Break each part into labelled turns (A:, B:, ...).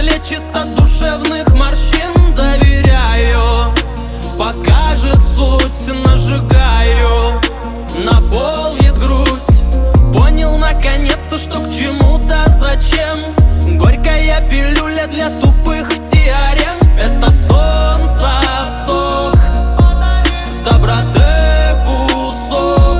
A: лечит от душевных морщин. Доверяю, покажет суть, нажигаю, наполнит грудь. Понял наконец-то, что к чему-то зачем. Горькая пилюля для тупых теорем. Это солнце, сок, доброты кусок.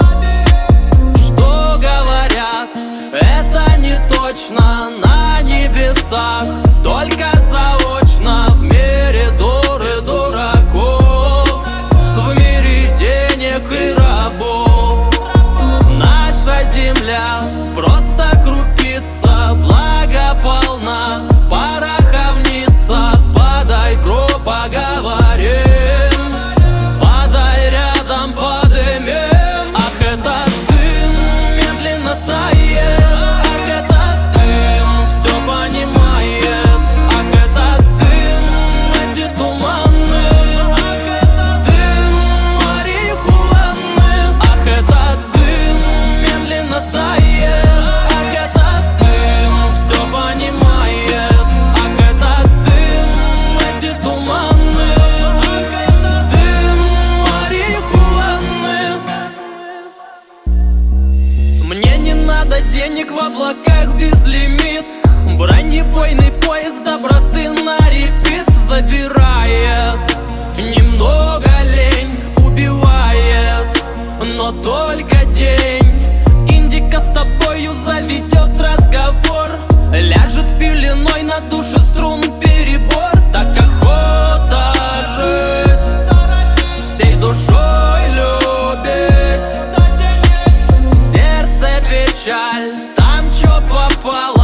A: Что говорят, это не точно на небесах, только заочно в мире дур и дураков, в мире денег и рабов. Наша земля просто крупица, благо полна, пороховница. Подай, бро, поговорим, подай рядом, подымем. Ах, этот дым медленно тает, ах, этот дым все понимает. Ах, этот дым, эти туманы, ах, этот дым марихуаны. Ах, этот дым медленно тает, ах, этот дым все понимает. Ах, этот дым, эти туманы, ах, этот дым марихуаны. Мне не надо денег в облаках безлимит. Бронебойный поезд доброты на репит забирает. Немного лень убивает, но только день. Индика с тобою заведет разговор, ляжет пеленой на душе струн перебор. Так охота жить, всей душой любить. В сердце печаль, там чё попало.